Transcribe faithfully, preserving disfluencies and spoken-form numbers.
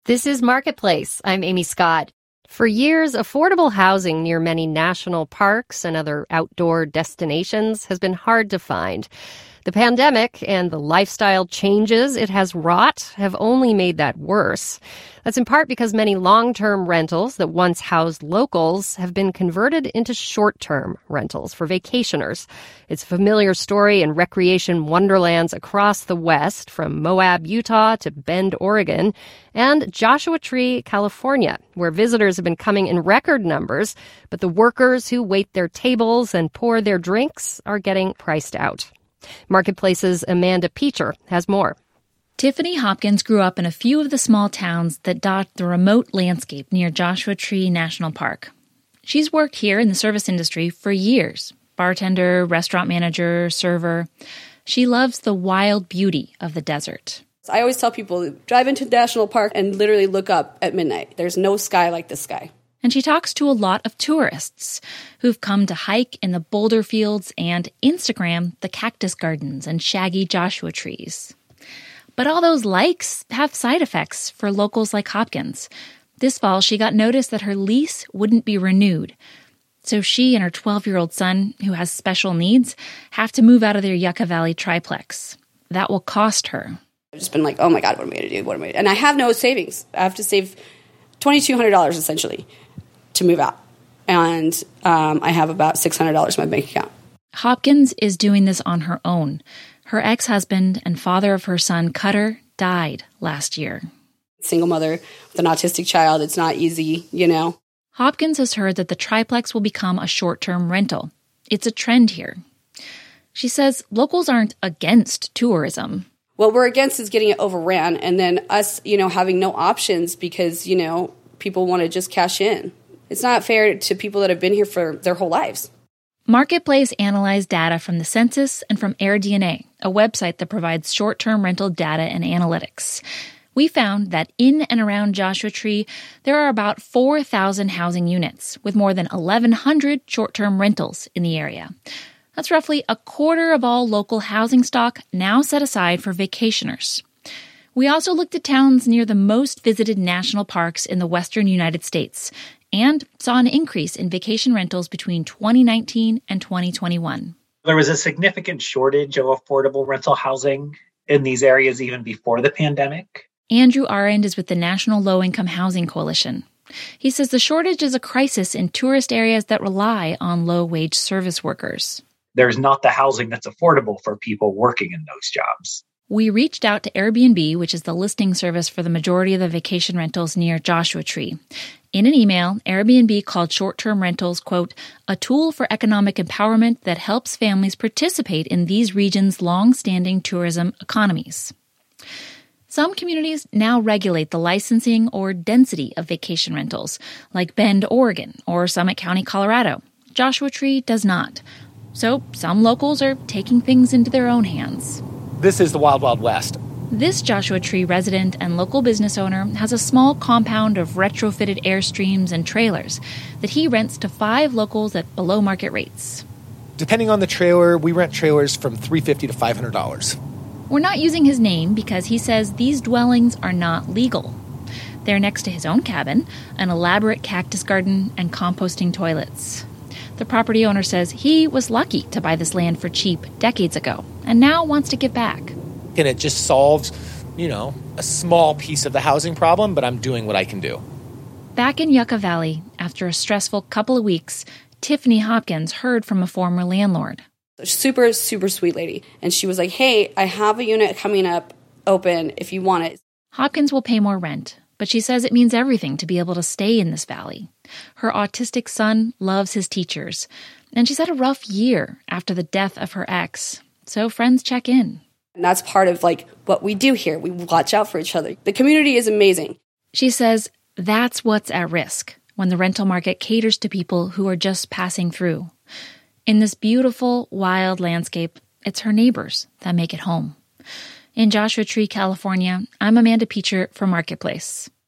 This is Marketplace. I'm Amy Scott. For years, affordable housing near many national parks and other outdoor destinations has been hard to find. The pandemic and the lifestyle changes it has wrought have only made that worse. That's in part because many long-term rentals that once housed locals have been converted into short-term rentals for vacationers. It's a familiar story in recreation wonderlands across the West, from Moab, Utah to Bend, Oregon, and Joshua Tree, California, where visitors have been coming in record numbers, but the workers who wait their tables and pour their drinks are getting priced out. Marketplace's Amanda Peacher has more. Tiffany Hopkins grew up in a few of the small towns that dot the remote landscape near Joshua Tree National Park. She's worked here in the service industry for years. Bartender, restaurant manager, server. She loves the wild beauty of the desert. I always tell people, drive into National Park and literally look up at midnight. There's no sky like this sky. And she talks to a lot of tourists who've come to hike in the boulder fields and Instagram the cactus gardens and shaggy Joshua trees. But all those likes have side effects for locals like Hopkins. This fall, she got notice that her lease wouldn't be renewed. So she and her twelve-year-old son, who has special needs, have to move out of their Yucca Valley triplex. That will cost her. I've just been like, oh my God, what am I going to do? What am I going to do? And I have no savings. I have to save two thousand two hundred dollars essentially to move out. And um, I have about six hundred dollars in my bank account. Hopkins is doing this on her own. Her ex-husband and father of her son, Cutter, died last year. Single mother with an autistic child, it's not easy, you know. Hopkins has heard that the triplex will become a short-term rental. It's a trend here. She says locals aren't against tourism. What we're against is getting it overran and then us, you know, having no options because, you know, people want to just cash in. It's not fair to people that have been here for their whole lives. Marketplace analyzed data from the census and from AirDNA, a website that provides short-term rental data and analytics. We found that in and around Joshua Tree, there are about four thousand housing units, with more than eleven hundred short-term rentals in the area. That's roughly a quarter of all local housing stock now set aside for vacationers. We also looked at towns near the most visited national parks in the western United States and saw an increase in vacation rentals between twenty nineteen and twenty twenty-one. There was a significant shortage of affordable rental housing in these areas even before the pandemic. Andrew Arend is with the National Low-Income Housing Coalition. He says the shortage is a crisis in tourist areas that rely on low-wage service workers. There's not the housing that's affordable for people working in those jobs. We reached out to Airbnb, which is the listing service for the majority of the vacation rentals near Joshua Tree. In an email, Airbnb called short-term rentals, quote, a tool for economic empowerment that helps families participate in these regions' long-standing tourism economies. Some communities now regulate the licensing or density of vacation rentals, like Bend, Oregon, or Summit County, Colorado. Joshua Tree does not. So some locals are taking things into their own hands. This is the Wild Wild West. This Joshua Tree resident and local business owner has a small compound of retrofitted Airstreams and trailers that he rents to five locals at below-market rates. Depending on the trailer, we rent trailers from three hundred fifty dollars to five hundred dollars. We're not using his name because he says these dwellings are not legal. They're next to his own cabin, an elaborate cactus garden, and composting toilets. The property owner says he was lucky to buy this land for cheap decades ago and now wants to give back. And it just solves, you know, a small piece of the housing problem, but I'm doing what I can do. Back in Yucca Valley, after a stressful couple of weeks, Tiffany Hopkins heard from a former landlord. Super, super sweet lady. And she was like, hey, I have a unit coming up open if you want it. Hopkins will pay more rent, but she says it means everything to be able to stay in this valley. Her autistic son loves his teachers, and she's had a rough year after the death of her ex, so friends check in. And that's part of, like, what we do here. We watch out for each other. The community is amazing. She says that's what's at risk when the rental market caters to people who are just passing through. In this beautiful, wild landscape, it's her neighbors that make it home. In Joshua Tree, California, I'm Amanda Peacher for Marketplace.